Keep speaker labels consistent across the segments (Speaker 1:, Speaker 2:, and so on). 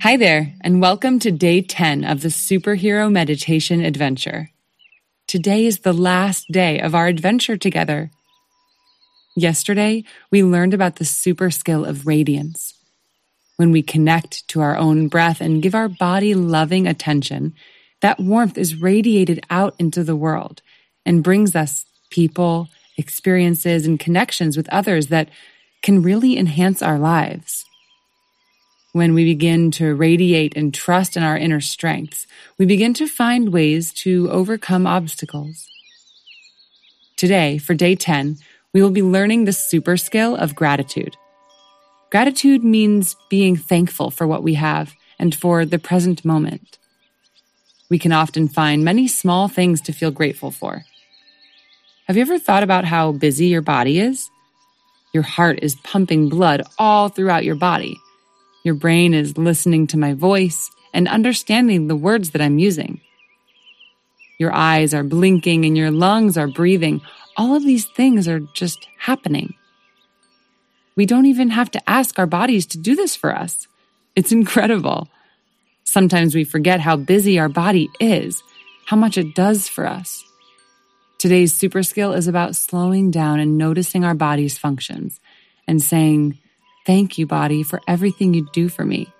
Speaker 1: Hi there, and welcome to day 10 of the Superhero Meditation Adventure. Today is the last day of our adventure together. Yesterday, we learned about the super skill of radiance. When we connect to our own breath and give our body loving attention, that warmth is radiated out into the world and brings us people, experiences, and connections with others that can really enhance our lives. When we begin to radiate and trust in our inner strengths, we begin to find ways to overcome obstacles. Today, for day 10, we will be learning the super skill of gratitude. Gratitude means being thankful for what we have and for the present moment. We can often find many small things to feel grateful for. Have you ever thought about how busy your body is? Your heart is pumping blood all throughout your body. Your brain is listening to my voice and understanding the words that I'm using. Your eyes are blinking and your lungs are breathing. All of these things are just happening. We don't even have to ask our bodies to do this for us. It's incredible. Sometimes we forget how busy our body is, how much it does for us. Today's super skill is about slowing down and noticing our body's functions and saying, "Thank you, body, for everything you do for me."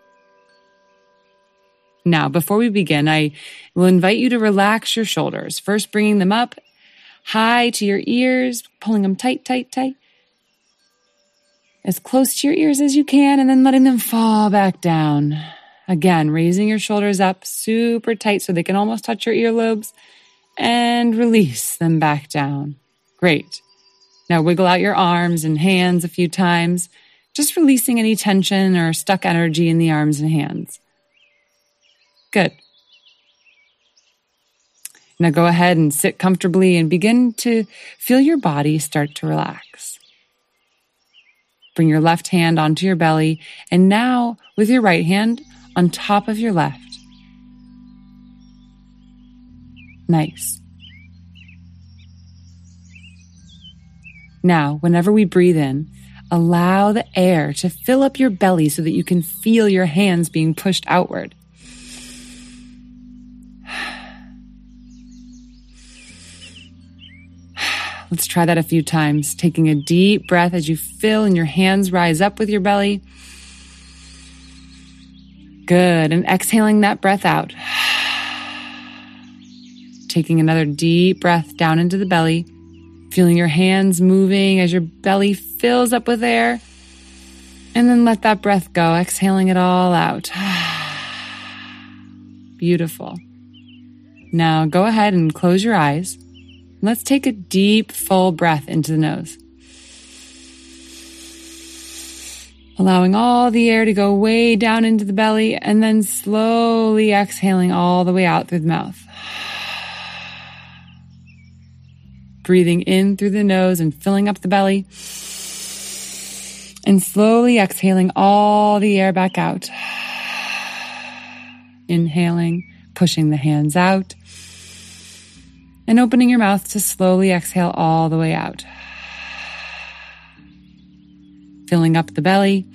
Speaker 1: Now, before we begin, I will invite you to relax your shoulders, first bringing them up high to your ears, pulling them tight, tight, tight, as close to your ears as you can, and then letting them fall back down. Again, raising your shoulders up super tight so they can almost touch your earlobes, and release them back down. Great. Now wiggle out your arms and hands a few times, just releasing any tension or stuck energy in the arms and hands. Good. Now go ahead and sit comfortably and begin to feel your body start to relax. Bring your left hand onto your belly, and now with your right hand on top of your left. Nice. Now, whenever we breathe in, allow the air to fill up your belly so that you can feel your hands being pushed outward. Let's try that a few times, taking a deep breath as you fill and your hands rise up with your belly. Good, and exhaling that breath out. Taking another deep breath down into the belly. Feeling your hands moving as your belly fills up with air. And then let that breath go, exhaling it all out. Beautiful. Now go ahead and close your eyes. Let's take a deep, full breath into the nose. Allowing all the air to go way down into the belly and then slowly exhaling all the way out through the mouth. Breathing in through the nose and filling up the belly. And slowly exhaling all the air back out. Inhaling, pushing the hands out. And opening your mouth to slowly exhale all the way out. Filling up the belly.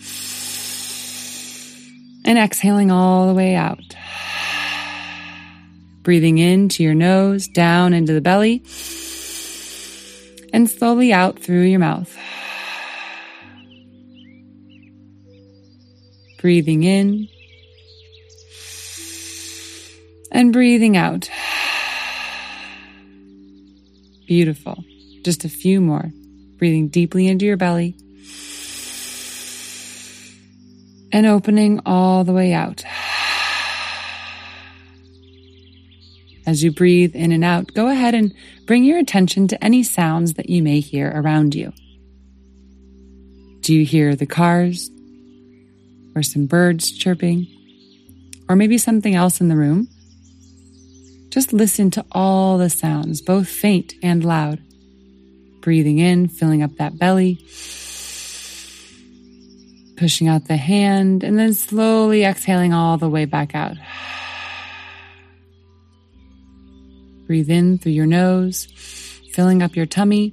Speaker 1: And exhaling all the way out. Breathing into your nose, down into the belly. And slowly out through your mouth. Breathing in. And breathing out. Beautiful. Just a few more. Breathing deeply into your belly. And opening all the way out. As you breathe in and out, go ahead and bring your attention to any sounds that you may hear around you. Do you hear the cars? Or some birds chirping? Or maybe something else in the room? Just listen to all the sounds, both faint and loud. Breathing in, filling up that belly. Pushing out the hand, and then slowly exhaling all the way back out. Breathe in through your nose, filling up your tummy,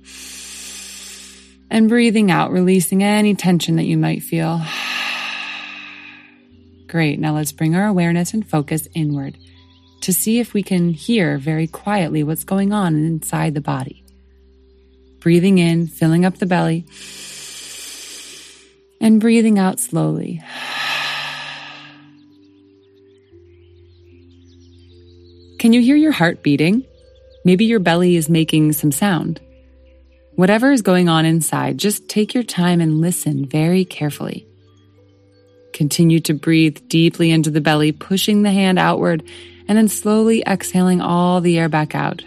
Speaker 1: and breathing out, releasing any tension that you might feel. Great. Now let's bring our awareness and focus inward to see if we can hear very quietly what's going on inside the body. Breathing in, filling up the belly, and breathing out slowly. Can you hear your heart beating? Maybe your belly is making some sound. Whatever is going on inside, just take your time and listen very carefully. Continue to breathe deeply into the belly, pushing the hand outward, and then slowly exhaling all the air back out.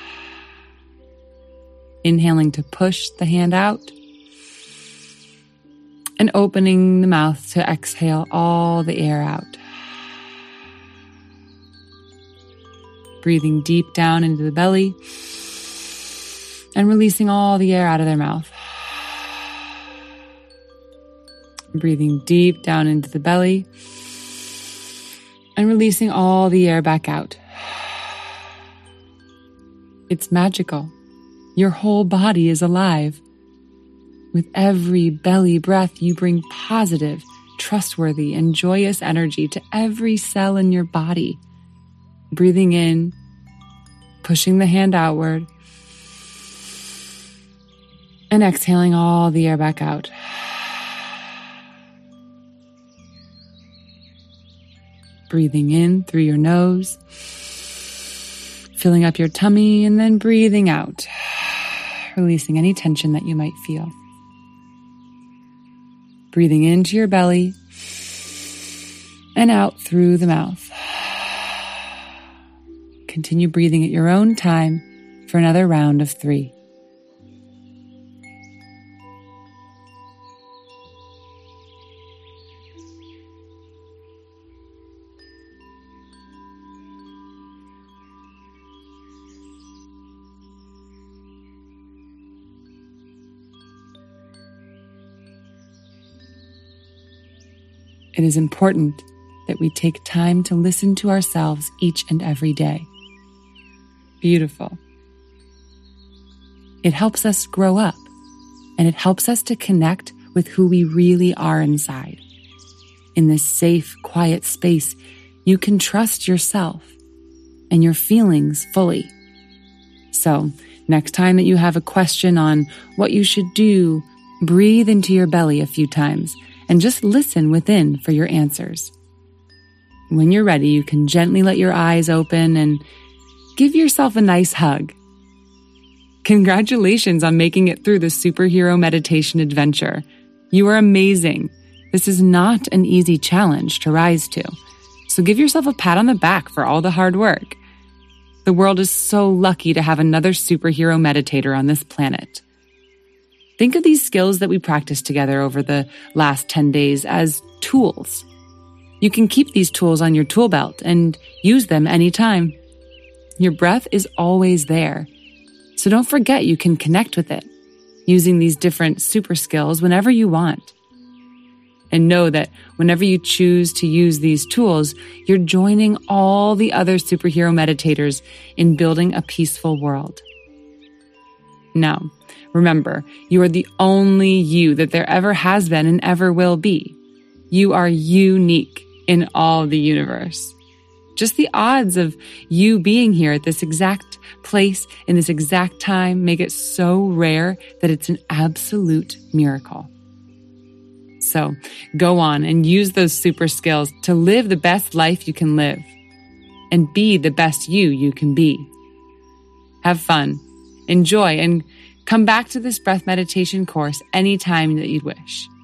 Speaker 1: Inhaling to push the hand out, and opening the mouth to exhale all the air out. Breathing deep down into the belly and releasing all the air out of their mouth. Breathing deep down into the belly and releasing all the air back out. It's magical. Your whole body is alive. With every belly breath, you bring positive, trustworthy, and joyous energy to every cell in your body. Breathing in, pushing the hand outward, and exhaling all the air back out. Breathing in through your nose, filling up your tummy, and then breathing out, releasing any tension that you might feel. Breathing into your belly and out through the mouth. Continue breathing at your own time for another round of 3. It is important that we take time to listen to ourselves each and every day. Beautiful. It helps us grow up, and it helps us to connect with who we really are inside. In this safe, quiet space, you can trust yourself and your feelings fully. So, next time that you have a question on what you should do, breathe into your belly a few times and just listen within for your answers. When you're ready, you can gently let your eyes open and give yourself a nice hug. Congratulations on making it through the superhero meditation adventure. You are amazing. This is not an easy challenge to rise to, so give yourself a pat on the back for all the hard work. The world is so lucky to have another superhero meditator on this planet. Think of these skills that we practiced together over the last 10 days as tools. You can keep these tools on your tool belt and use them anytime. Your breath is always there, so don't forget you can connect with it, using these different super skills whenever you want. And know that whenever you choose to use these tools, you're joining all the other superhero meditators in building a peaceful world. Now, remember, you are the only you that there ever has been and ever will be. You are unique in all the universe. Just the odds of you being here at this exact place in this exact time make it so rare that it's an absolute miracle. So go on and use those super skills to live the best life you can live and be the best you can be. Have fun, enjoy, and come back to this breath meditation course anytime that you'd wish.